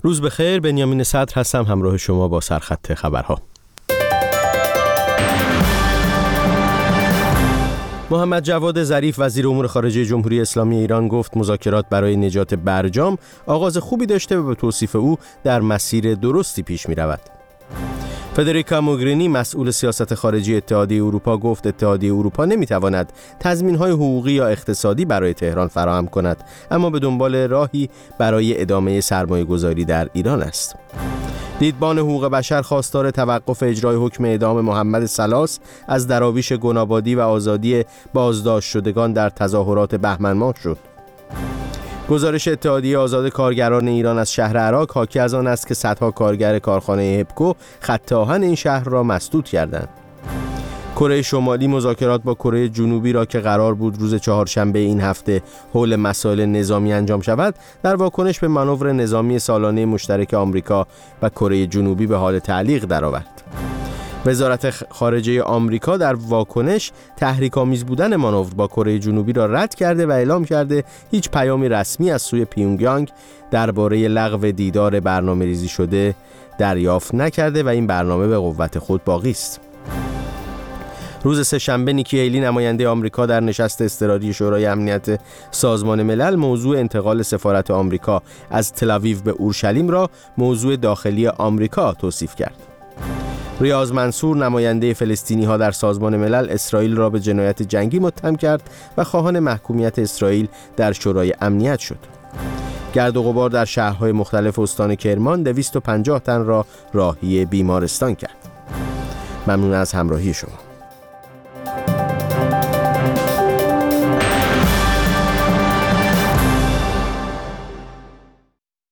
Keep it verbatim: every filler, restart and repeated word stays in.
روز بخیر، بنیامین صدر هستم همراه شما با سرخط خبرها. محمد جواد ظریف وزیر امور خارجه جمهوری اسلامی ایران گفت مذاکرات برای نجات برجام آغاز خوبی داشته و به توصیف او در مسیر درستی پیش می رود. فدریکا موگرینی مسئول سیاست خارجی اتحادیه اروپا گفت اتحادیه اروپا نمیتواند تضمین‌های حقوقی یا اقتصادی برای تهران فراهم کند، اما به دنبال راهی برای ادامه سرمایه‌گذاری در ایران است. دیدبان حقوق بشر خواستار توقف اجرای حکم اعدام محمد سلاس از دراویش گنابادی و آزادی بازداشت شدگان در تظاهرات بهمن ماه شد. گزارش اتحادیه آزاد کارگران ایران از شهر عراق حاکی از آن است که صدها کارگر کارخانه هپکو خط آهن این شهر را مسدود کردند. کره شمالی مذاکرات با کره جنوبی را که قرار بود روز چهارشنبه این هفته حول مسائل نظامی انجام شود، در واکنش به مانور نظامی سالانه مشترک آمریکا و کره جنوبی به حال تعلیق درآورد. وزارت خارجه آمریکا در واکنش تحریک‌آمیز بودن مانور با کره جنوبی را رد کرده و اعلام کرده هیچ پیامی رسمی از سوی پیونگیانگ درباره لغو دیدار برنامه‌ریزی شده دریافت نکرده و این برنامه به قوت خود باقی است. روز سه‌شنبه نیکی هیلی نماینده آمریکا در نشست اضطراری شورای امنیت سازمان ملل موضوع انتقال سفارت آمریکا از تل‌آویو به اورشلیم را موضوع داخلی آمریکا توصیف کرد. ریاض منصور نماینده فلسطینی ها در سازمان ملل اسرائیل را به جنایت جنگی متهم کرد و خواهان محکومیت اسرائیل در شورای امنیت شد. گرد و غبار در شهرهای مختلف استان کرمان دویست و پنجاه تن را راهی بیمارستان کرد. ممنون از همراهی شما.